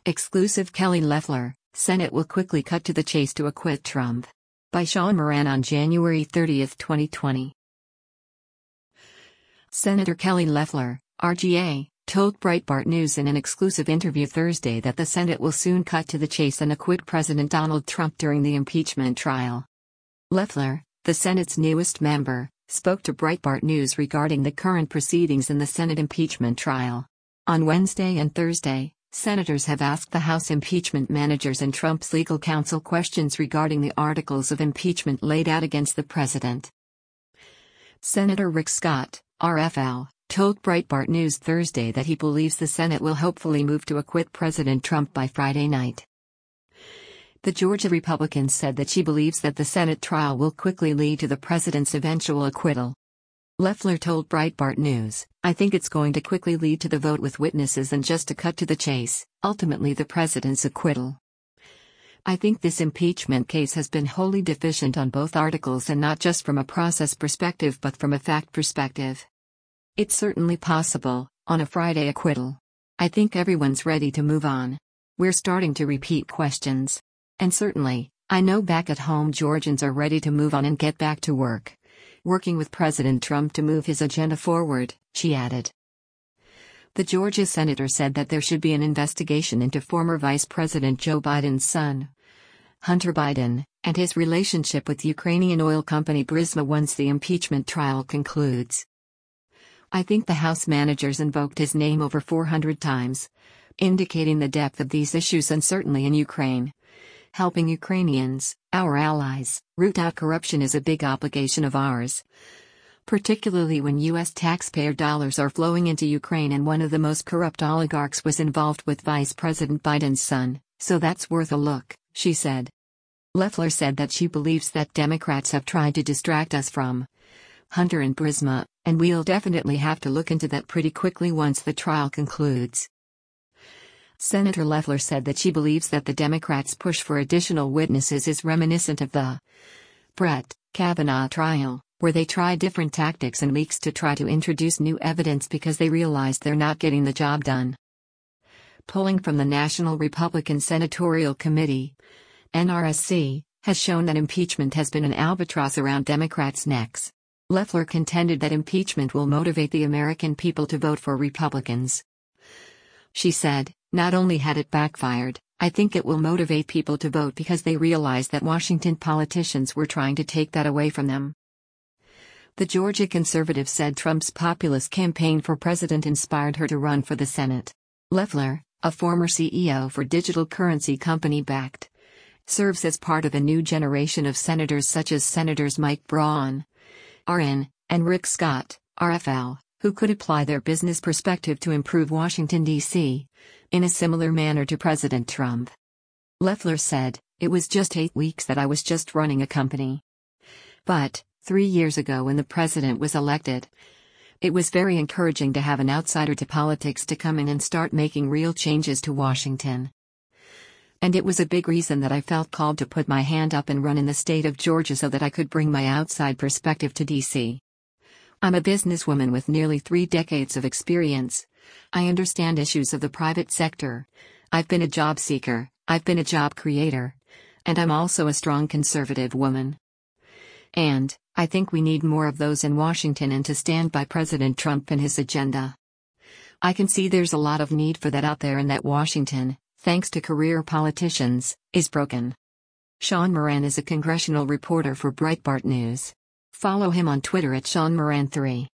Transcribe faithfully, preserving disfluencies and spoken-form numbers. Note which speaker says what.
Speaker 1: Exclusive Kelly Loeffler, Senate will quickly cut to the chase to acquit Trump. By Sean Moran on January thirtieth, twenty twenty. Senator Kelly Loeffler, R G A, told Breitbart News in an exclusive interview Thursday that the Senate will soon cut to the chase and acquit President Donald Trump during the impeachment trial. Loeffler, the Senate's newest member, spoke to Breitbart News regarding the current proceedings in the Senate impeachment trial. On Wednesday and Thursday, senators have asked the House impeachment managers and Trump's legal counsel questions regarding the articles of impeachment laid out against the president. Senator Rick Scott, R F L, told Breitbart News Thursday that he believes the Senate will hopefully move to acquit President Trump by Friday night. The Georgia Republican said that she believes that the Senate trial will quickly lead to the president's eventual acquittal. Loeffler told Breitbart News, "I think it's going to quickly lead to the vote with witnesses and just to cut to the chase, ultimately the president's acquittal. I think this impeachment case has been wholly deficient on both articles and not just from a process perspective but from a fact perspective. It's certainly possible, on a Friday acquittal. I think everyone's ready to move on. We're starting to repeat questions. And certainly, I know back at home Georgians are ready to move on and get back to work. Working with President Trump to move his agenda forward," she added. The Georgia senator said that there should be an investigation into former Vice President Joe Biden's son, Hunter Biden, and his relationship with Ukrainian oil company Burisma once the impeachment trial concludes. "I think the House managers invoked his name over four hundred times, indicating the depth of these issues and certainly in Ukraine. Helping Ukrainians, our allies, root out corruption is a big obligation of ours. Particularly when U S taxpayer dollars are flowing into Ukraine and one of the most corrupt oligarchs was involved with Vice President Biden's son, so that's worth a look," she said. Loeffler said that she believes that Democrats have tried to distract us from Hunter and Burisma, and we'll definitely have to look into that pretty quickly once the trial concludes. Senator Loeffler said that she believes that the Democrats' push for additional witnesses is reminiscent of the Brett Kavanaugh trial, where they tried different tactics and leaks to try to introduce new evidence because they realized they're not getting the job done. Polling from the National Republican Senatorial Committee, N R S C, has shown that impeachment has been an albatross around Democrats' necks. Loeffler contended that impeachment will motivate the American people to vote for Republicans. She said, "Not only had it backfired, I think it will motivate people to vote because they realize that Washington politicians were trying to take that away from them." The Georgia conservative said Trump's populist campaign for president inspired her to run for the Senate. Loeffler, a former C E O for digital currency company Bakkt, serves as part of a new generation of senators such as Senators Mike Braun, R N, and Rick Scott, R F L, who could apply their business perspective to improve Washington, D C, in a similar manner to President Trump. Loeffler said, "It was just eight weeks that I was just running a company. But, three years ago when the president was elected, it was very encouraging to have an outsider to politics to come in and start making real changes to Washington. And it was a big reason that I felt called to put my hand up and run in the state of Georgia so that I could bring my outside perspective to D C. I'm a businesswoman with nearly three decades of experience. I understand issues of the private sector. I've been a job seeker, I've been a job creator. And I'm also a strong conservative woman. And, I think we need more of those in Washington and to stand by President Trump and his agenda. I can see there's a lot of need for that out there and that Washington, thanks to career politicians, is broken." Sean Moran is a congressional reporter for Breitbart News. Follow him on Twitter at Sean Moran three.